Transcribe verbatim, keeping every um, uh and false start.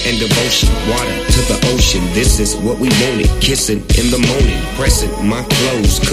and devotion. Water to the ocean, this is what we wanted. Kissing in the morning, pressing my clothes.